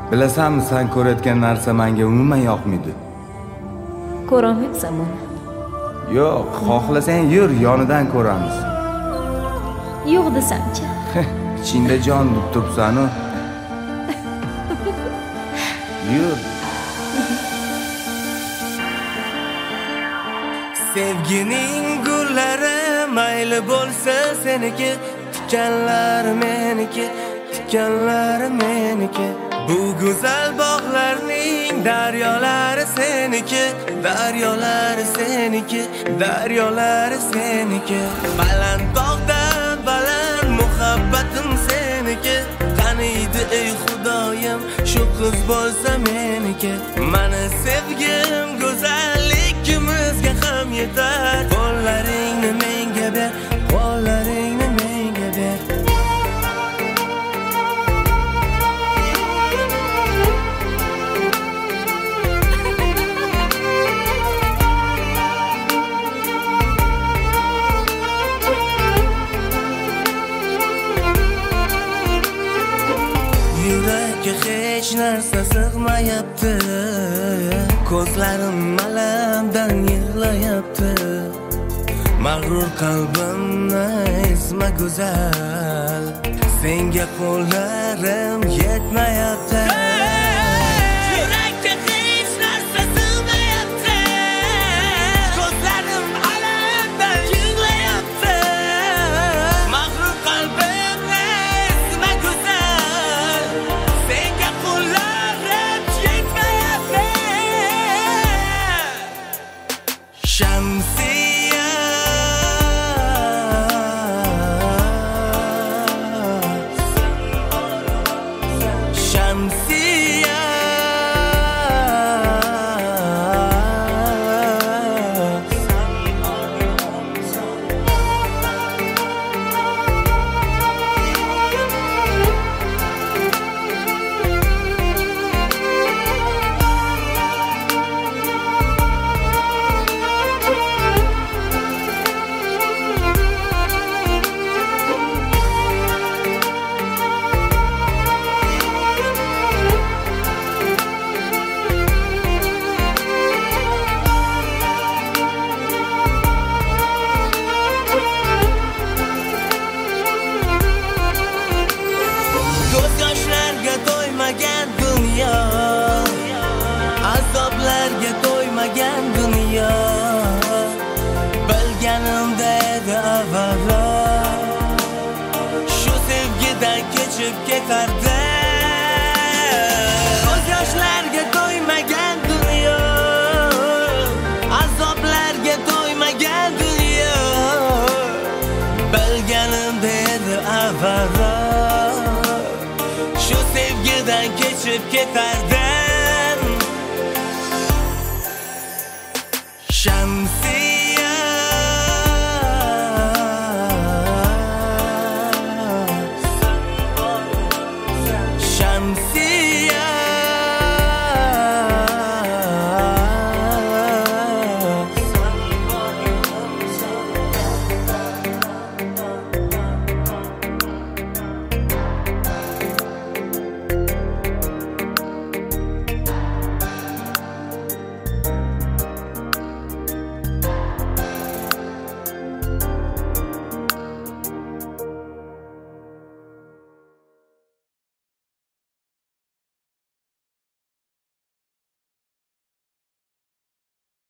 Bilasanmi, sen ko'rayotgan narsa menga umuman yoqmaydi. Ko'rolmaysan buni. Yo'q, xohlasang yur, yonidan ko'ramiz. Yo'q desamchi. Ichingda jon deb turibsan-ku. Yur. Sevgining gullari mayli bo'lsa seniki, tikanlar meniki, tikanlar meniki. Bu go'zal bog'larning daryolari seniki, daryolari seniki, daryolari seniki. Baland tog'dan baland muhabbatim seniki. Qaniydi ey Xudoyim, shu qiz bo'lsa meniki. Mani sevgim go'zalligimizga ham yetar. Qo'llaringni menga ber, qo'llaringni menga ber. Yurakka hech narsa sig'mayapti. Ko'zlarim alamdan yig'layapti. Mag'rur qalbimni esma go'zal, senga qo'llarim yetmayapti. Yurakka hech narsa sig'mayapti. Ko'zlarim alamdan yig'layapti. Mag'rur qalbimni esma go'zal, senga qo'llarim yetmayapti. Shamsiya, Shamsiya, ko'z yoshlarga to'ymagan dunyo, azoblarga to'ymagan dunyo. Bilganimda edi avvalo, shu sevgidan kechib ketardi. Ko'z yoshlarga to'ymagan dunyo, azoblarga to'ymagan dunyo. Bilganimda edi avvalo, shu sevgidan kechib ketardi.